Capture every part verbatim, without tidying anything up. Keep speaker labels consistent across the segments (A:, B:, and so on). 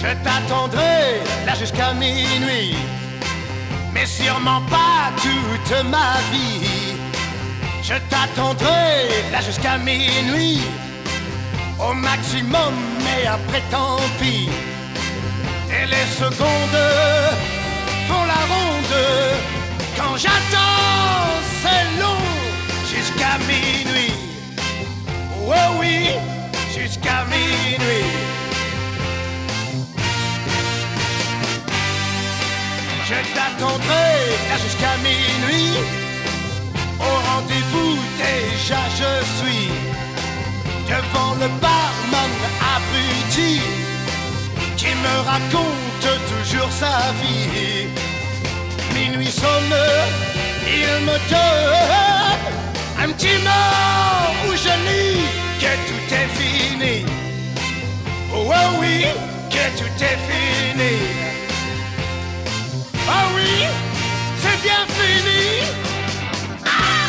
A: Je t'attendrai là jusqu'à minuit, mais sûrement pas toute ma vie. Je t'attendrai là jusqu'à minuit, au maximum, mais après tant pis. Et les secondes font la ronde, quand j'attends c'est long, jusqu'à minuit. Oh oui, jusqu'à minuit. Je t'attendrai là jusqu'à minuit, au rendez-vous déjà je suis, devant le barman abruti qui me raconte toujours sa vie. Minuit sonne, il me donne un petit mot où je lis que tout est fini. Oh, oh oui, que tout est fini. Oh oui, c'est bien fini. Ah!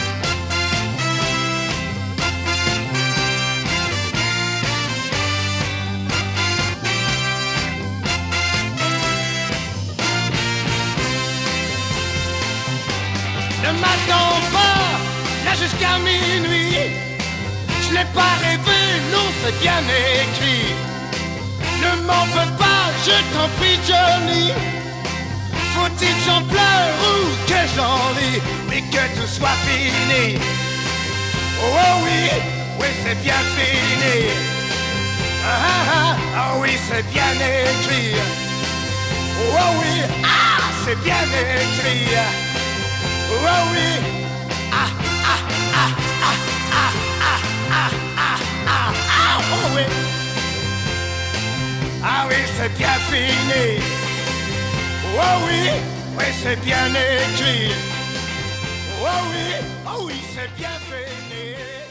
A: Ne m'attends pas là jusqu'à minuit. Je n'ai pas rêvé, non c'est bien écrit. Ne m'en veux pas, je t'en prie Johnny. Faut-il que j'en pleure ou que j'en ris, mais que tout soit fini. Oh, oh oui, oui c'est bien fini. Ah ah ah, ah oui c'est bien écrit. Oh, oh oui, ah c'est bien écrit. Oh, oh oui, ah ah ah ah ah ah ah ah ah ah oh oui. Ah oui c'est bien fini. Oh oui, oui c'est bien écrit. Oh oui, oh oui c'est bien fini.